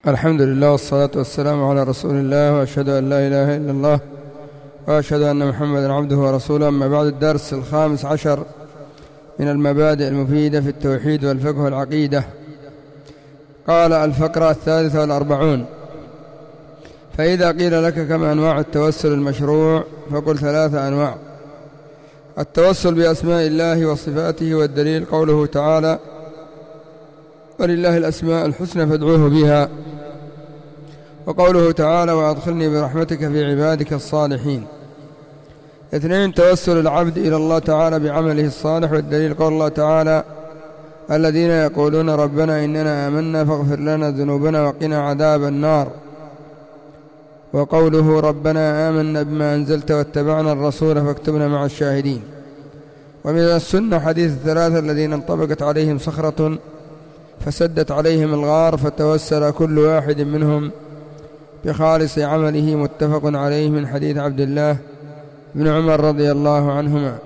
الحمد لله والصلاة والسلام على رسول الله، وأشهد أن لا إله إلا الله، وأشهد أن محمدا عبده ورسوله. أما بعد، الدرس 15 من المبادئ المفيدة في التوحيد والفقه والعقيدة. قال: الفقرة 43. فإذا قيل لك كم أنواع التوسل المشروع فقل 3 أنواع: التوسل بأسماء الله وصفاته، والدليل قوله تعالى: ولله الأسماء الحسنى فادعوه بها، وقوله تعالى: وأدخلني برحمتك في عبادك الصالحين. 2. توسل العبد إلى الله تعالى بعمله الصالح، والدليل قول الله تعالى: الذين يقولون ربنا إننا آمنا فاغفر لنا ذنوبنا وقنا عذاب النار، وقوله: ربنا آمنا بما أنزلت واتبعنا الرسول فاكتبنا مع الشاهدين. ومن السنة حديث 3 الذين انطبقت عليهم صخرة فسدت عليهم الغار فتوسل كل واحد منهم بخالص عمله، متفق عليه، من حديث عبد الله بن عمر رضي الله عنهما.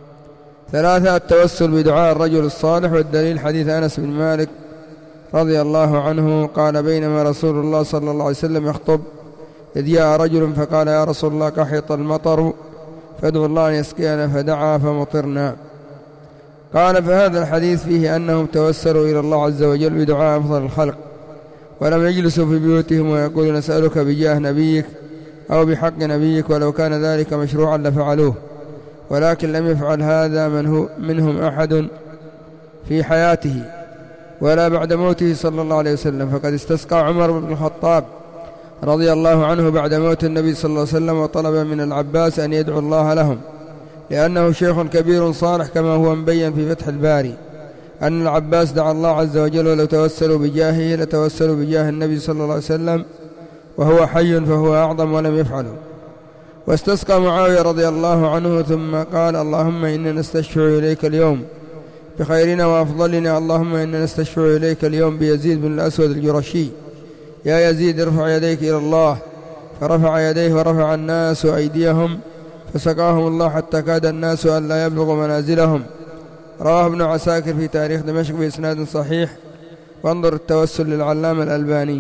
3. التوسل بدعاء الرجل الصالح، والدليل حديث أنس بن مالك رضي الله عنه قال: بينما رسول الله صلى الله عليه وسلم يخطب إذ جاء رجل فقال: يا رسول الله، كحط المطر فادعوا الله أن يسقينا، فدعا فمطرنا. قال: فهذا الحديث فيه أنهم توسلوا إلى الله عز وجل بدعاء أفضل الخلق، ولم يجلسوا في بيوتهم ويقولوا: نسألك بجاه نبيك أو بحق نبيك، ولو كان ذلك مشروعا لفعلوه، ولكن لم يفعل هذا منهم أحد في حياته ولا بعد موته صلى الله عليه وسلم. فقد استسقى عمر بن الخطاب رضي الله عنه بعد موت النبي صلى الله عليه وسلم، وطلب من العباس أن يدعو الله لهم، لأنه شيخ كبير صالح، كما هو مبين في فتح الباري أن العباس دعا الله عز وجل: ولو توسلوا بجاهه لتوسلوا بجاه النبي صلى الله عليه وسلم وهو حي فهو أعظم، ولم يفعله. واستسقى معاوية رضي الله عنه ثم قال: اللهم إنا نستشفع إليك اليوم بخيرنا وأفضلنا، اللهم إنا نستشفع إليك اليوم بيزيد بن الأسود الجرشي، يا يزيد ارفع يديك إلى الله. فرفع يديه ورفع الناس أيديهم فسقاهم الله حتى كاد الناس أن لا يبلغوا منازلهم. رواه ابن عساكر في تاريخ دمشق بإسناد صحيح، وانظر التوسل للعلامة الألباني.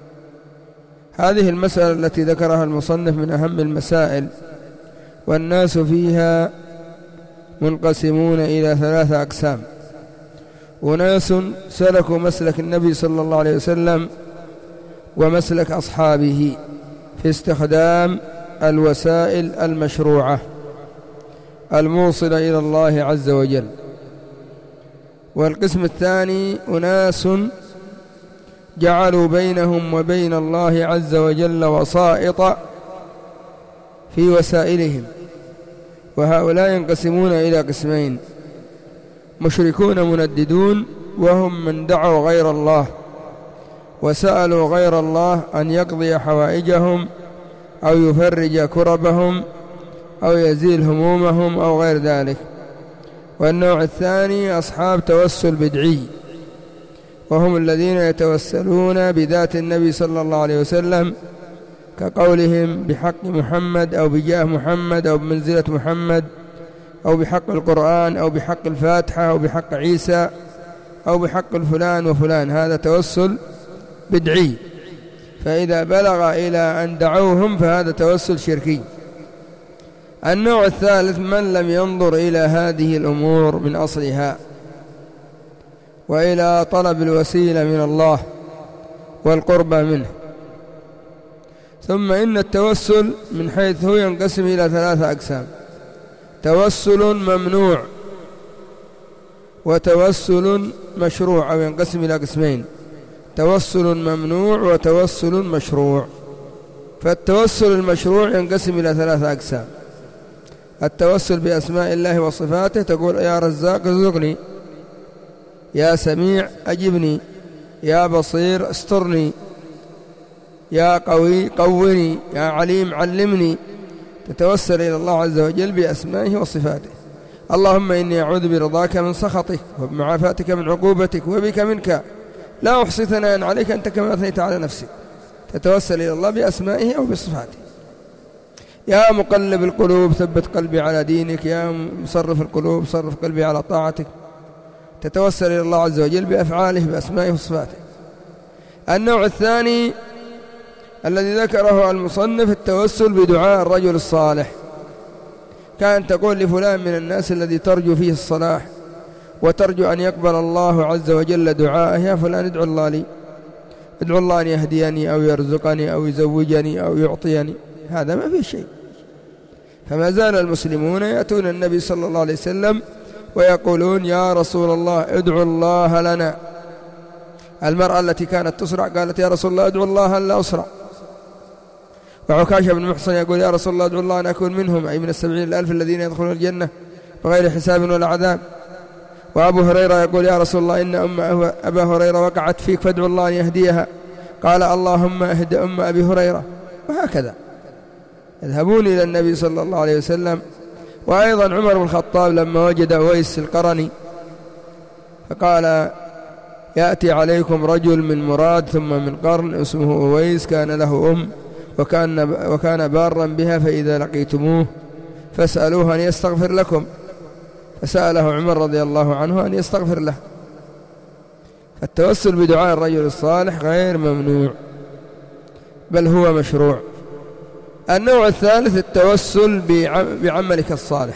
هذه المسألة التي ذكرها المصنف من أهم المسائل، والناس فيها منقسمون إلى 3 أقسام: وناس سلكوا مسلك النبي صلى الله عليه وسلم ومسلك أصحابه في استخدام الوسائل المشروعة الموصلة إلى الله عز وجل. والقسم الثاني: أناس جعلوا بينهم وبين الله عز وجل وسائط في وسائلهم، وهؤلاء ينقسمون إلى قسمين: مشركون منددون، وهم من دعوا غير الله وسألوا غير الله أن يقضي حوائجهم أو يفرج كربهم أو يزيل همومهم أو غير ذلك. والنوع الثاني: أصحاب توسل بدعي، وهم الذين يتوسلون بذات النبي صلى الله عليه وسلم، كقولهم بحق محمد أو بجاه محمد أو بمنزلة محمد أو بحق القرآن أو بحق الفاتحة أو بحق عيسى أو بحق الفلان وفلان. هذا توسل بدعي، فإذا بلغ إلى أن دعوهم فهذا توسل شركي. النوع الثالث: من لم ينظر إلى هذه الأمور من أصلها وإلى طلب الوسيلة من الله والقربى منه. ثم إن التوسل من حيث هو ينقسم إلى 3 أقسام: توسل ممنوع، وتوسل مشروع، أو ينقسم إلى قسمين: توسل ممنوع وتوسل مشروع. فالتوسل المشروع ينقسم إلى 3 أقسام: التوسل بأسماء الله وصفاته، تقول: يا رزاق ارزقني، يا سميع أجبني، يا بصير استرني، يا قوي قوني، يا عليم علمني. تتوسل إلى الله عز وجل بأسمائه وصفاته. اللهم إني أعوذ برضاك من سخطك وبمعافاتك من عقوبتك وبك منك، لا أحصي ثناء عليك أنت كما أثنيت على نفسك. تتوسل إلى الله بأسمائه أو بصفاته. يا مقلب القلوب ثبت قلبي على دينك، يا مصرف القلوب صرف قلبي على طاعتك. تتوسل إلى الله عز وجل بأفعاله بأسمائه وصفاته. النوع الثاني الذي ذكره المصنف التوسل بدعاء الرجل الصالح. كان تقول لفلان من الناس الذي ترجو فيه الصلاح وترجو أن يقبل الله عز وجل دعاءه: يا فلان ادعو الله لي، ادعو الله أن يهديني أو يرزقني أو يزوجني أو يعطيني. هذا ما في شيء. فما زال المسلمون يأتون النبي صلى الله عليه وسلم ويقولون: يا رسول الله ادعو الله لنا. المرأة التي كانت تسرع قالت: يا رسول الله ادعو الله أن لا أسرع. وعكاشة بن محصن يقول: يا رسول الله ادعو الله أن أكون منهم، أي من 70,000 الذين يدخلون الجنة بغير حساب ولا عذاب. وأبو هريرة يقول: يا رسول الله إن أبا هريرة وقعت فيك فادعو الله أن يهديها. قال: اللهم اهد أم أبي هريرة. وهكذا يذهبون إلى النبي صلى الله عليه وسلم. وأيضا عمر بن الخطاب لما وجد أويس القرني فقال: يأتي عليكم رجل من مراد ثم من قرن اسمه أويس، كان له أم وكان بارا بها، فإذا لقيتموه فاسألوه أن يستغفر لكم. فسأله عمر رضي الله عنه أن يستغفر له. التوسل بدعاء الرجل الصالح غير ممنوع، بل هو مشروع. النوع الثالث التوسل بعملك الصالح.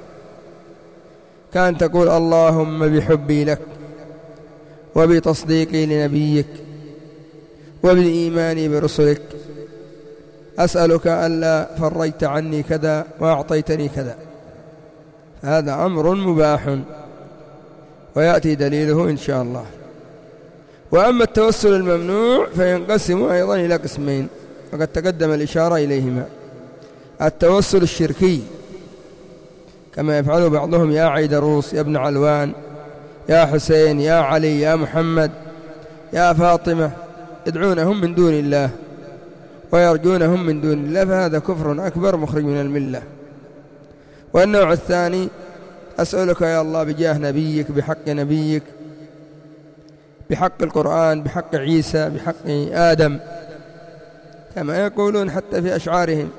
كان تقول: اللهم بحبي لك وبتصديقي لنبيك وبإيماني برسلك أسألك ألا فرجت عني كذا وأعطيتني كذا. هذا أمر مباح ويأتي دليله إن شاء الله. وأما التوسل الممنوع فينقسم أيضا إلى قسمين، وقد تقدم الإشارة إليهما: التوسل الشركي كما يفعل بعضهم: يا عيدروس، يا ابن علوان، يا حسين، يا علي، يا محمد، يا فاطمة، يدعونهم من دون الله ويرجونهم من دون الله، فهذا كفر أكبر مخرج من الملة. والنوع الثاني: أسألك يا الله بجاه نبيك، بحق نبيك، بحق القرآن، بحق عيسى، بحق آدم، كما يقولون حتى في أشعارهم: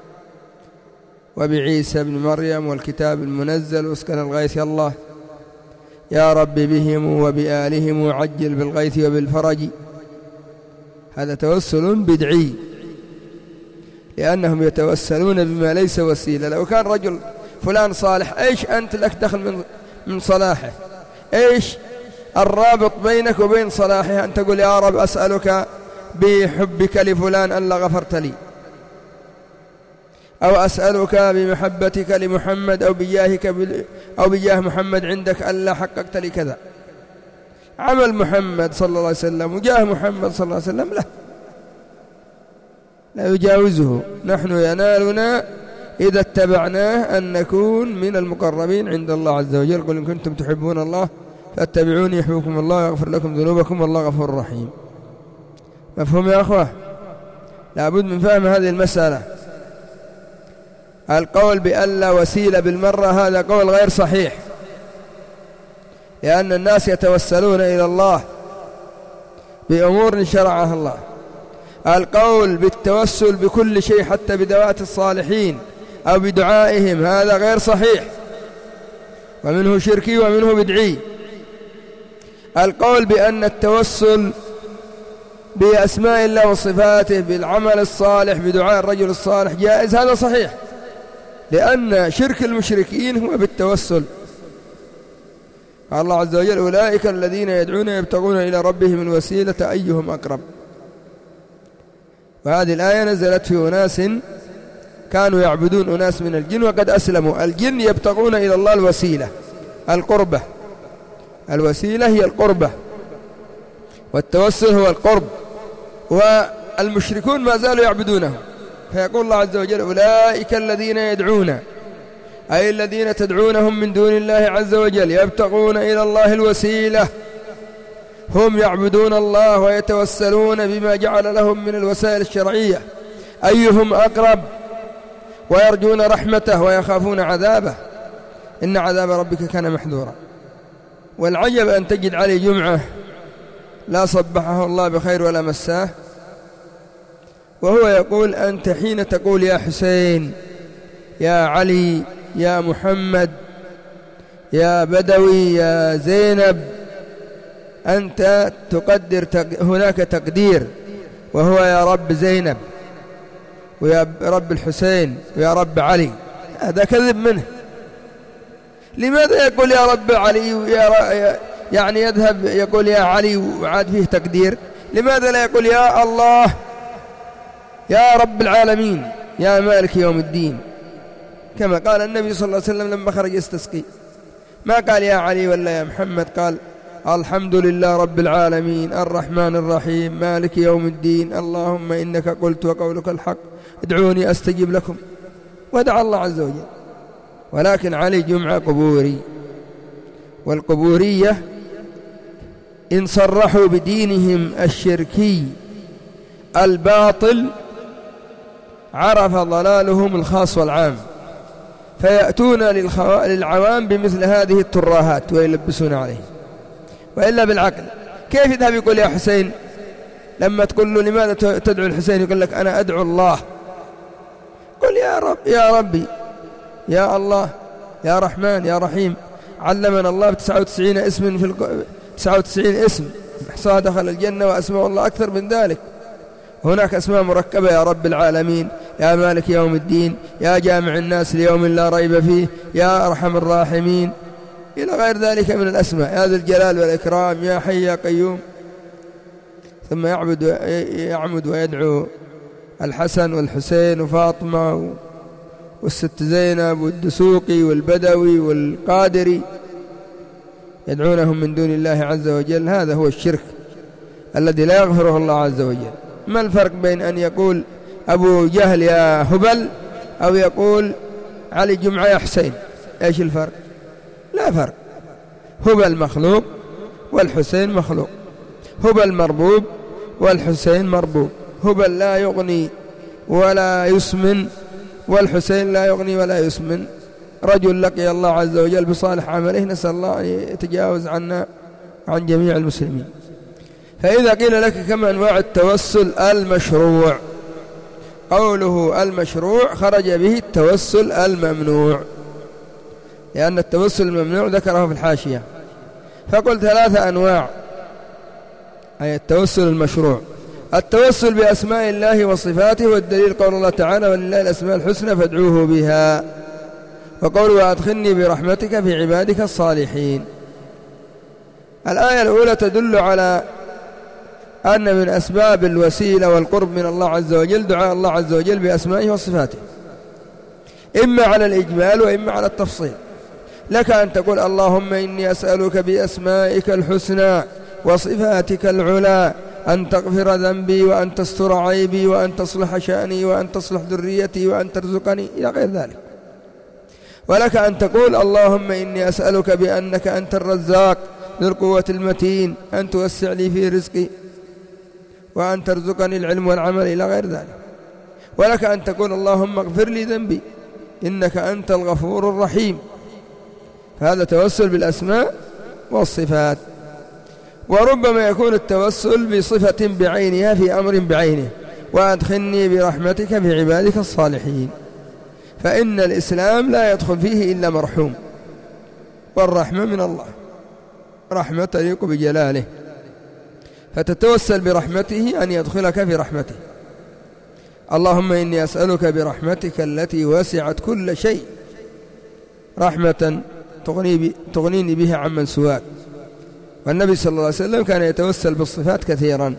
وبعيسى ابن مريم والكتاب المنزل واسكن الغيث يا الله، يا رب بهم وبآلهم وعجل بالغيث وبالفرج. هذا توسل بدعي، لأنهم يتوسلون بما ليس وسيلة. لو كان رجل فلان صالح، إيش أنت لك دخل من صلاحه؟ إيش الرابط بينك وبين صلاحه أن تقول: يا رب أسألك بحبك لفلان ألا غفرت لي، أو أسألك بمحبتك لمحمد أو بجاه محمد عندك ألا حققت لي كذا. عمل محمد صلى الله عليه وسلم وجاه محمد صلى الله عليه وسلم لا يجاوزه. نحن ينالنا إذا اتبعناه أن نكون من المقربين عند الله عز وجل. قل إن كنتم تحبون الله فاتبعوني يحببكم الله ويغفر لكم ذنوبكم والله غفور رحيم. مفهوم يا أخوة؟ لابد من فهم هذه المسألة. القول بأن لا وسيلة بالمرة هذا قول غير صحيح، لأن الناس يتوسلون إلى الله بأمور شرعها الله. القول بالتوسل بكل شيء حتى بذوات الصالحين أو بدعائهم هذا غير صحيح، ومنه شركي ومنه بدعي. القول بأن التوسل بأسماء الله وصفاته بالعمل الصالح بدعاء الرجل الصالح جائز، هذا صحيح، لأن شرك المشركين هو بالتوسل. قال الله عز وجل: أولئك الذين يدعون يبتغون إلى ربهم الوسيلة أيهم أقرب. وهذه الآية نزلت في أناس كانوا يعبدون أناس من الجن وقد أسلموا. الجن يبتغون إلى الله الوسيلة، القربة. الوسيلة هي القربة، والتوسل هو القرب، والمشركون ما زالوا يعبدونه. فيقول الله عز وجل: أولئك الذين يدعون، أي الذين تدعونهم من دون الله عز وجل، يبتغون إلى الله الوسيلة، هم يعبدون الله ويتوسلون بما جعل لهم من الوسائل الشرعية أيهم أقرب، ويرجون رحمته ويخافون عذابه، إن عذاب ربك كان محذورا. والعجب أن تجد علي جمعة لا صبحه الله بخير ولا مساه وهو يقول: أنت حين تقول يا حسين، يا علي، يا محمد، يا بدوي، يا زينب، أنت تقدر هناك تقدير، وهو يا رب زينب ويا رب الحسين ويا رب علي، هذا كذب منه. لماذا يقول يا رب علي يعني يذهب يقول يا علي وعاد فيه تقدير؟ لماذا لا يقول يا الله يا رب العالمين يا مالك يوم الدين، كما قال النبي صلى الله عليه وسلم لما خرج يستسقي؟ ما قال يا علي ولا يا محمد، قال الحمد لله رب العالمين الرحمن الرحيم مالك يوم الدين اللهم إنك قلت وقولك الحق ادعوني أستجب لكم، ودعا الله عز وجل. ولكن علي جمعة قبوري، والقبورية إن صرحوا بدينهم الشركي الباطل عرف ضلالهم الخاص والعام، فيأتون للعوام بمثل هذه التراهات ويلبسون عليه. وإلا بالعقل كيف يذهب يقول يا حسين؟ لما تقول له لماذا تدعو الحسين يقول لك أنا أدعو الله. قل يا رب يا ربي يا الله يا رحمن يا رحيم. علمنا الله 99 اسم 99 اسم احصاها دخل الجنة، وأسماء الله أكثر من ذلك. هناك أسماء مركبة، يا رب العالمين، يا مالك يوم الدين، يا جامع الناس ليوم لا ريب فيه، يا أرحم الراحمين، إلى غير ذلك من الأسماء، يا ذا الجلال والإكرام، يا حي يا قيوم. ثم يعمد ويدعو الحسن والحسين وفاطمة والست زينب والدسوقي والبدوي والقادري، يدعونهم من دون الله عز وجل. هذا هو الشرك الذي لا يغفره الله عز وجل. ما الفرق بين أن يقول أبو جهل يا هبل أو يقول علي جمعة يا حسين؟ إيش الفرق؟ لا فرق. هبل مخلوق والحسين مخلوق، هبل مربوب والحسين مربوب. هبل لا يغني ولا يسمن، والحسين لا يغني ولا يسمن. رجل لقي الله عز وجل بصالح عمله، نسأل الله أن يتجاوز عنا عن جميع المسلمين. فإذا قيل لك كم أنواع التوسل المشروع، قوله المشروع خرج به التوسل الممنوع، لأن التوسل الممنوع ذكره في الحاشية. فقل 3 أنواع، أي التوسل المشروع: التوسل بأسماء الله وصفاته، والدليل قول الله تعالى ولله الأسماء الحسنى فادعوه بها، وقوله وأدخلني برحمتك في عبادك الصالحين. الآية الأولى تدل على أن من أسباب الوسيلة والقرب من الله عز وجل دعاء الله عز وجل بأسمائه وصفاته، إما على الإجمال وإما على التفصيل. لك أن تقول اللهم إني أسألك بأسمائك الحسنى وصفاتك العلى أن تغفر ذنبي وأن تستر عيبي وأن تصلح شأني وأن تصلح ذريتي وأن ترزقني، إلى غير ذلك. ولك أن تقول اللهم إني أسألك بأنك أنت الرزاق ذو القوة المتين أن توسع لي في رزقي وأن ترزقني العلم والعمل، إلى غير ذلك. ولك أن تقول اللهم اغفر لي ذنبي إنك أنت الغفور الرحيم. فهذا توسل بالأسماء والصفات. وربما يكون التوسل بصفة بعينها في أمر بعينه: وأدخلني برحمتك في عبادك الصالحين. فإن الإسلام لا يدخل فيه إلا مرحوم، والرحمة من الله، رحمة تليق بجلاله، فتتوسل برحمته أن يدخلك في رحمته. اللهم إني أسألك برحمتك التي وسعت كل شيء رحمة تغنيني بها عمن سواك. والنبي صلى الله عليه وسلم كان يتوسل بالصفات كثيرا: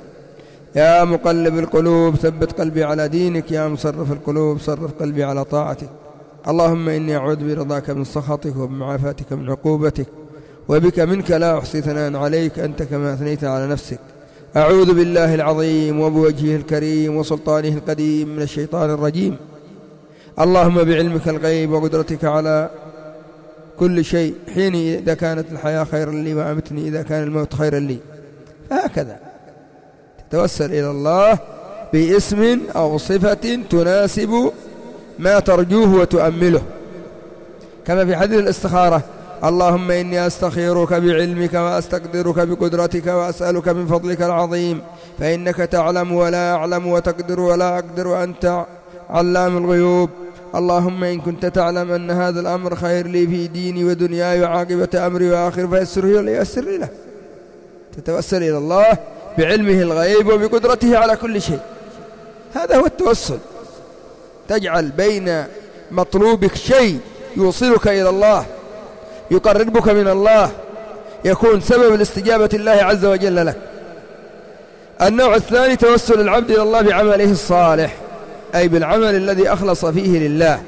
يا مقلب القلوب ثبت قلبي على دينك، يا مصرف القلوب صرف قلبي على طاعتك. اللهم إني أعوذ برضاك من سخطك وبمعافاتك من عقوبتك، وبك منك لا أحصي ثناء عليك أنت كما أثنيت على نفسك. أعوذ بالله العظيم وبوجهه الكريم وسلطانه القديم من الشيطان الرجيم. اللهم بعلمك الغيب وقدرتك على كل شيء، حيني إذا كانت الحياة خيرا لي وأمتني إذا كان الموت خيرا لي. فهكذا تتوسل إلى الله باسم أو صفة تناسب ما ترجوه وتؤمله، كما في حديث الاستخارة: اللهم إني أستخيرك بعلمك وأستقدرك بقدرتك وأسألك من فضلك العظيم، فإنك تعلم ولا أعلم وتقدر ولا أقدر وأنت علام الغيوب. اللهم إن كنت تعلم أن هذا الأمر خير لي في ديني ودنياي وعاقبة أمري وآخر فيسره لي، يسر له. تتوسل إلى الله بعلمه الغيب وبقدرته على كل شيء. هذا هو التوسل، تجعل بين مطلوبك شيء يوصلك إلى الله، يقربك من الله، يكون سبب لاستجابة الله عز وجل لك. النوع الثاني توسل العبد إلى الله بعمله الصالح، أي بالعمل الذي أخلص فيه لله.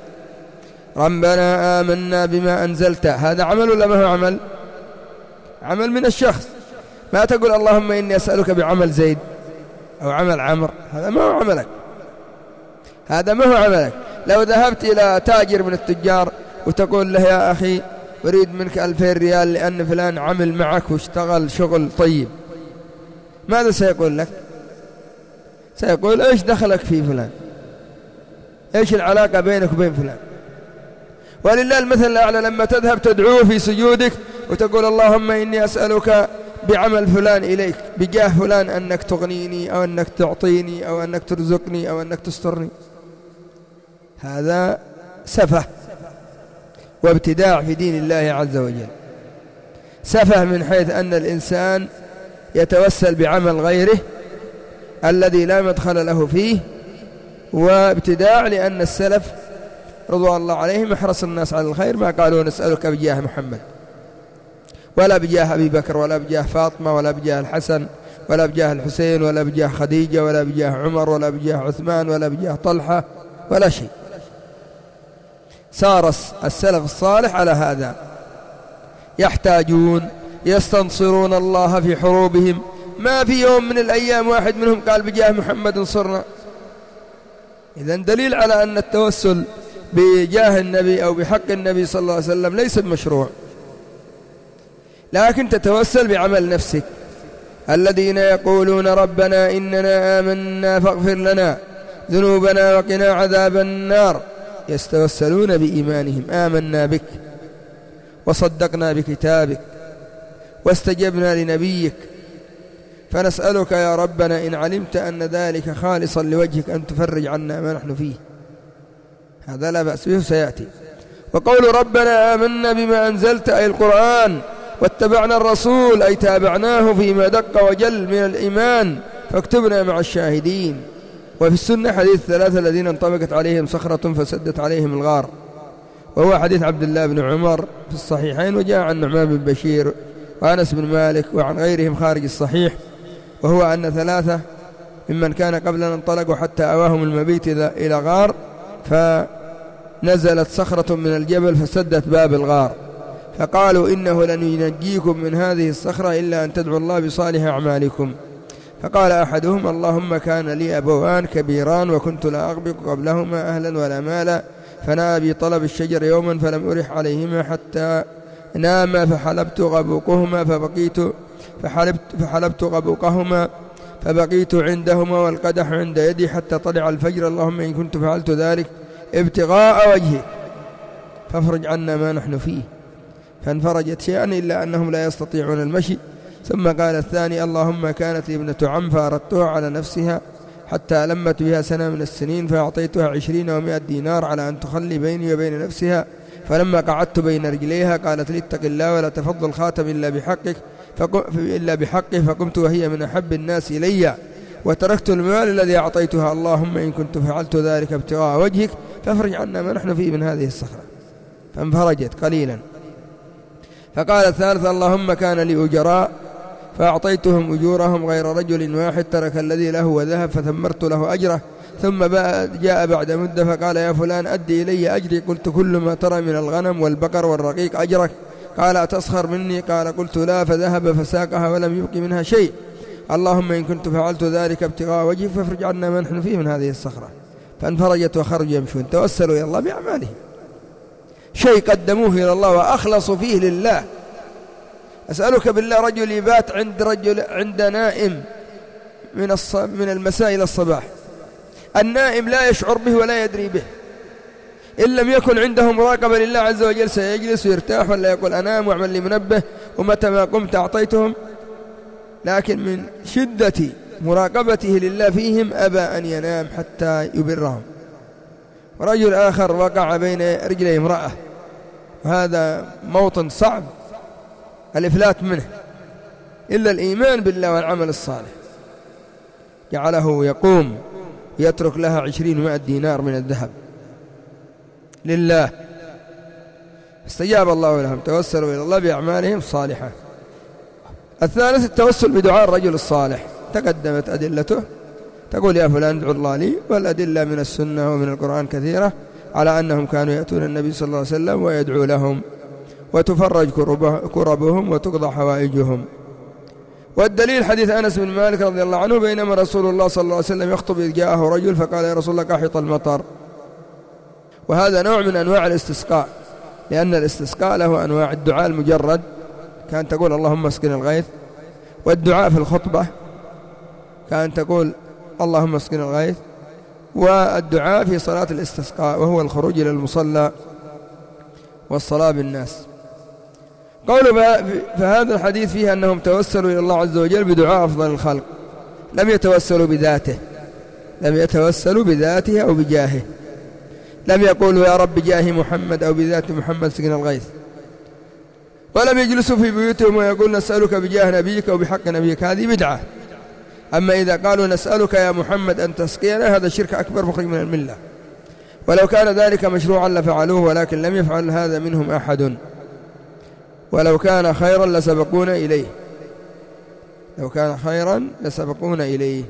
ربنا آمنا بما أنزلت، هذا عمل ولا ما هو عمل؟ عمل من الشخص. ما تقول اللهم إني أسألك بعمل زيد أو عمل عمر، هذا ما هو عملك، هذا ما هو عملك. لو ذهبت إلى تاجر من التجار وتقول له يا أخي أريد منك 2000 ريال لأن فلان عمل معك واشتغل شغل طيب، ماذا سيقول لك؟ سيقول إيش دخلك في فلان؟ إيش العلاقة بينك وبين فلان؟ ولله المثل الأعلى لما تذهب تدعوه في سجودك وتقول اللهم إني أسألك بعمل فلان إليك، بجاه فلان أنك تغنيني أو أنك تعطيني أو أنك ترزقني أو أنك تسترني، هذا سفه وابتداع في دين الله عز وجل. سفه من حيث أن الإنسان يتوسل بعمل غيره الذي لا مدخل له فيه، وابتداع لأن السلف رضوان الله عليهم احرص الناس على الخير، ما قالوا نسألك بجاه محمد ولا بجاه أبي بكر ولا بجاه فاطمة ولا بجاه الحسن ولا بجاه الحسين ولا بجاه خديجة ولا بجاه عمر ولا بجاه عثمان ولا بجاه طلحة ولا شيء. سار السلف الصالح على هذا، يحتاجون يستنصرون الله في حروبهم، ما في يوم من الأيام واحد منهم قال بجاه محمد انصرنا. إذن دليل على أن التوسل بجاه النبي أو بحق النبي صلى الله عليه وسلم ليس بمشروع، لكن تتوسل بعمل نفسك. الذين يقولون ربنا إننا آمنا فاغفر لنا ذنوبنا وقنا عذاب النار، يستوسلون بإيمانهم، آمنا بك وصدقنا بكتابك واستجبنا لنبيك، فنسألك يا ربنا إن علمت أن ذلك خالصا لوجهك أن تفرج عنا ما نحن فيه. هذا لا بأس به سيأتي. وقول ربنا آمنا بما أنزلت أي القرآن، واتبعنا الرسول أي تابعناه فيما دق وجل من الإيمان فاكتبنا مع الشاهدين. وفي السنة حديث 3 الذين انطبقت عليهم صخرة فسدت عليهم الغار، وهو حديث عبد الله بن عمر في الصحيحين، وجاء عن نعمان بن بشير وأنس بن مالك وعن غيرهم خارج الصحيح، وهو أن 3 ممن كان قبلنا انطلقوا حتى أواهم المبيت إلى غار، فنزلت صخرة من الجبل فسدت باب الغار، فقالوا إنه لن ينجيكم من هذه الصخرة إلا أن تدعوا الله بصالح أعمالكم. فقال أحدهم اللهم كان لي أبوان كبيران وكنت لا أغبق قبلهما أهلا ولا مالا، فنأى بي طلب الشجر يوما فلم أرح عليهما حتى ناما فحلبت غبوقهما فبقيت عندهما والقدح عند يدي حتى طلع الفجر، اللهم إن كنت فعلت ذلك ابتغاء وجهك فافرج عنا ما نحن فيه، فانفرجت شيئا إلا أنهم لا يستطيعون المشي. ثم قال الثاني اللهم كانت لي ابنة عم فأردتها على نفسها حتى لمت بها سنة من السنين فأعطيتها 20 و100 دينار على أن تخلي بيني وبين نفسها، فلما قعدت بين رجليها قالت لي اتق الله ولا تفض الخاتم إلا بحقه، فقمت وهي من أحب الناس إلي وتركت المال الذي أعطيتها، اللهم إن كنت فعلت ذلك ابتغاء وجهك فافرج عنا ما نحن فيه من هذه الصخرة، فانفرجت قليلا. فقال الثالث اللهم كان لي أجراء فأعطيتهم أجورهم غير رجل واحد ترك الذي له وذهب فثمرت له أجره، ثم جاء بعد مدة فقال يا فلان أدي إلي أجري، قلت كل ما ترى من الغنم والبقر والرقيق أجرك، قال أتسخر مني؟ قال قلت لا، فذهب فساقها ولم يبق منها شيء، اللهم إن كنت فعلت ذلك ابتغاء وجهك فافرج عنا ما نحن فيه من هذه الصخرة، فانفرجت وخرجوا يمشون. توسلوا إلى الله بأعمالهم، شيء قدموه إلى الله وأخلصوا فيه لله. أسألك بالله رجل يبات عند نائم من المساء إلى الصباح، النائم لا يشعر به ولا يدري به، إن لم يكن عنده مراقبة لله عز وجل سيجلس ويرتاح ولا يقول أنام واعمل لي منبه ومتى ما قمت أعطيتهم، لكن من شدة مراقبته لله فيهم أبى أن ينام حتى يبرهم. ورجل آخر وقع بين رجلي امرأة، وهذا موطن صعب الإفلات منه، إلا الإيمان بالله والعمل الصالح، جعله يقوم يترك لها 20 دينار من الذهب لله، استجاب الله لهم، توسلوا إلى الله بأعمالهم الصالحة. الثالث التوسل بدعاء الرجل الصالح، تقدمت أدلته، تقول يا فلان ادعو الله لي، والأدلة من السنة ومن القرآن كثيرة على أنهم كانوا يأتون النبي صلى الله عليه وسلم ويدعو لهم وتفرج كربهم وتقضى حوائجهم. والدليل حديث أنس بن مالك رضي الله عنه بينما رسول الله صلى الله عليه وسلم يخطب إذ جاءه رجل فقال يا رسول الله قحط المطر، وهذا نوع من أنواع الاستسقاء، لأن الاستسقاء له أنواع، الدعاء المجرد كان تقول اللهم اسقنا الغيث، والدعاء في الخطبة كان تقول اللهم اسقنا الغيث، والدعاء في صلاة الاستسقاء وهو الخروج إلى المصلى والصلاة بالناس. قوله فهذا الحديث فيه أنهم توسلوا إلى الله عز وجل بدعاء أفضل الخلق، لم يتوسلوا بذاته، لم يتوسلوا بذاته أو بجاهه، لم يقولوا يا رب جاه محمد أو بذات محمد سقنا الغيث، ولم يجلسوا في بيوتهم ويقول نسألك بجاه نبيك أو بحق نبيك، هذه بدعة. أما إذا قالوا نسألك يا محمد أن تسقينا، هذا شرك أكبر مخرج من الملة، ولو كان ذلك مشروعا لفعلوه، ولكن لم يفعل هذا منهم أحد، ولو كان خيرا لسبقونا إليه، لو كان خيرا لسبقونا إليه،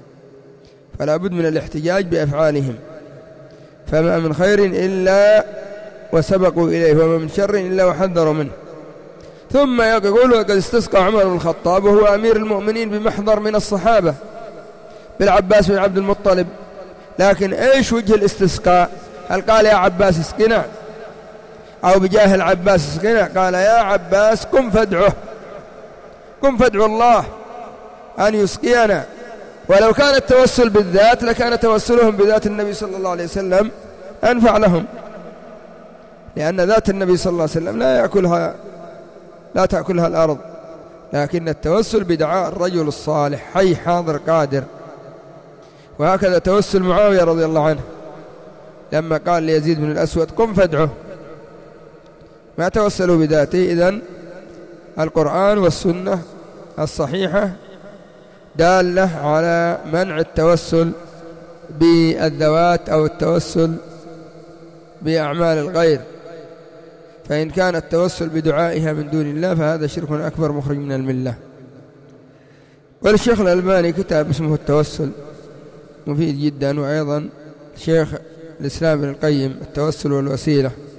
فلا بد من الاحتجاج بأفعالهم، فما من خير إلا وسبقوا إليه، وما من شر إلا وحذروا منه. ثم يقول وقد استسقى عمر بن الخطاب وهو أمير المؤمنين بمحضر من الصحابة بالعباس بن عبد المطلب، لكن إيش وجه الاستسقاء؟ هل قال يا عباس اسقنا أو بجاه العباس اسقنا؟ قال يا عباس قم فادعه، قم فادعو الله أن يسقينا. ولو كان التوسل بالذات لكان توسلهم بذات النبي صلى الله عليه وسلم أنفع لهم، لأن ذات النبي صلى الله عليه وسلم لا تأكلها الأرض، لكن التوسل بدعاء الرجل الصالح حي حاضر قادر. وهكذا توسل معاوية رضي الله عنه لما قال ليزيد بن الأسود قم فادعه، ما توسلوا بذاته. إذن القرآن والسنة الصحيحة دالة على منع التوسل بالذوات أو التوسل بأعمال الغير، فإن كان التوسل بدعائها من دون الله فهذا شرك أكبر مخرج من الملة. والشيخ الألباني كتاب اسمه التوسل مفيد جدا، وأيضا شيخ الإسلام ابن القيم التوسل والوسيلة.